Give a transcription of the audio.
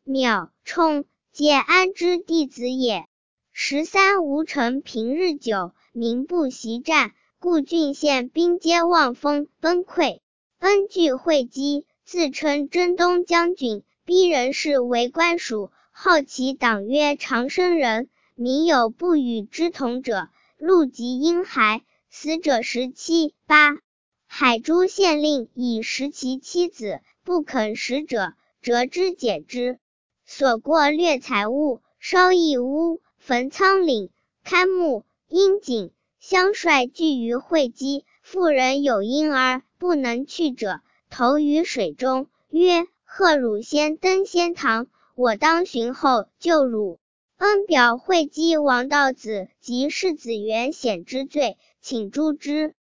邈、冲皆安之弟子也。13吴成平日久，民不习战，故郡县兵皆望风崩溃。恩据会稽，自称征东将军，逼人士为官属，号其党曰长生人。民有不与之同者，戮及婴孩，死者17、8。海诸县令以食其妻子，不肯食者，折之解之。所过掠财物，烧义屋，焚仓廪，勘木、阴井，乡率聚于会稽。妇人有婴儿不能去者，投于水中，曰：贺汝先登仙堂，我当寻后救汝。恩表会稽王道子及世子元显之罪，请诛之。